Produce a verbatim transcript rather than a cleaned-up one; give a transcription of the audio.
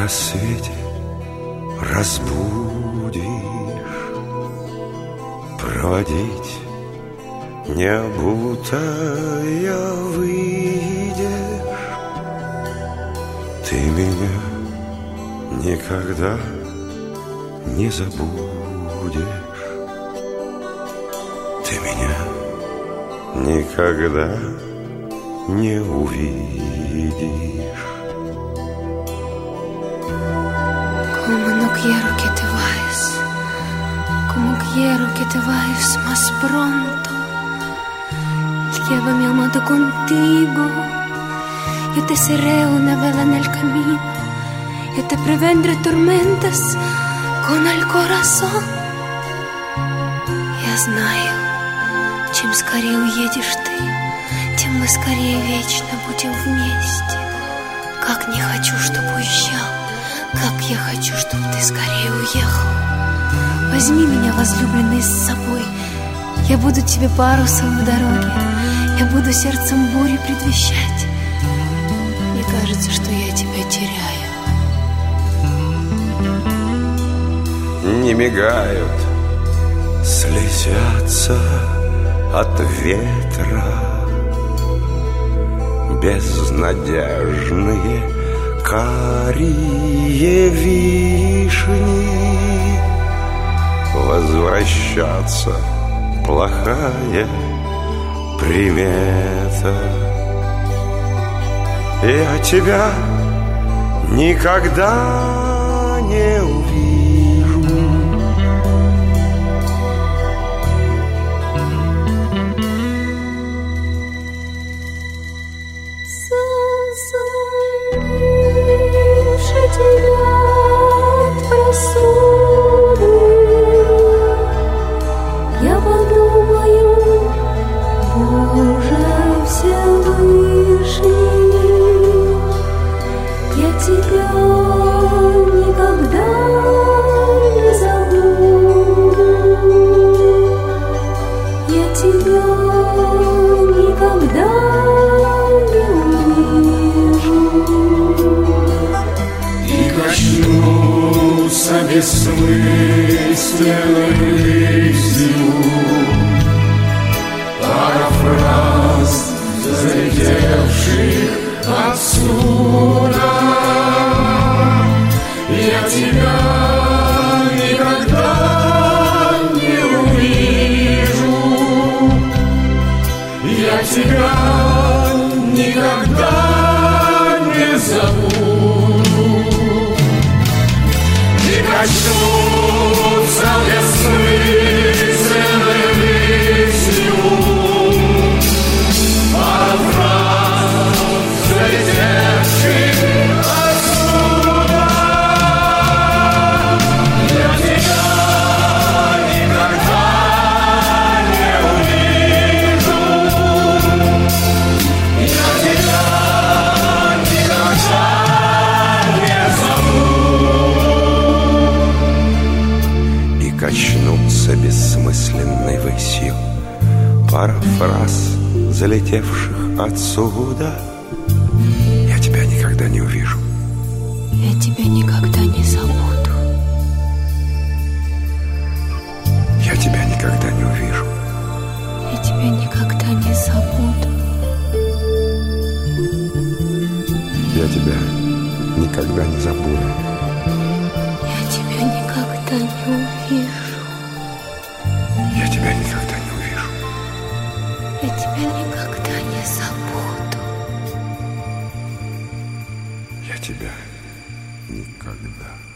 рассвете разбудишь, проводить необутая выйдешь. Ты меня никогда не забудешь. Ты меня никогда не увидишь. Como no quiero que te vayas, como quiero que te vayas más pronto. Llévame, amado, contigo. Yo te seré una vela en el camino. Yo te prevendré tormentas con el corazón. Я знаю, чем скорее уедешь ты, тем мы скорее вечно будем вместе. Как не хочу, чтобы уезжал, как я хочу, чтобы ты скорее уехал. Возьми меня, возлюбленный, с собой. Я буду тебе парусом в дороге. Я буду сердцем бури предвещать. Мне кажется, что я тебя теряю. Не мигают, слезятся от ветра безнадежные карие вишни. Возвращаться плохая примета. Я тебя никогда не увижу. Засонивши тебя от просуды, я подумаю, Боже Всевышний, я тебя никогда не забуду. Я тебя никогда не увижу. И коснуться бессмысленной мыслью парафраз залетевших отсюда. Я тебя никогда не увижу. Я тебя никогда не забуду. И коснуться бессмысленной мыслью парафраз залетевших отсюда. Я тебя никогда не увижу. Я тебя никогда не забуду. И качнутся бессмысленной высью парафраз залетевших отсюда. Я тебя никогда не увижу. Я тебя никогда не забуду. Я тебя никогда не увижу. Я тебя никогда не забуду. Я тебя никогда не забуду. Я тебя никогда не увижу. Я тебя никогда не увижу. Я тебя никогда не забуду. Я тебя никогда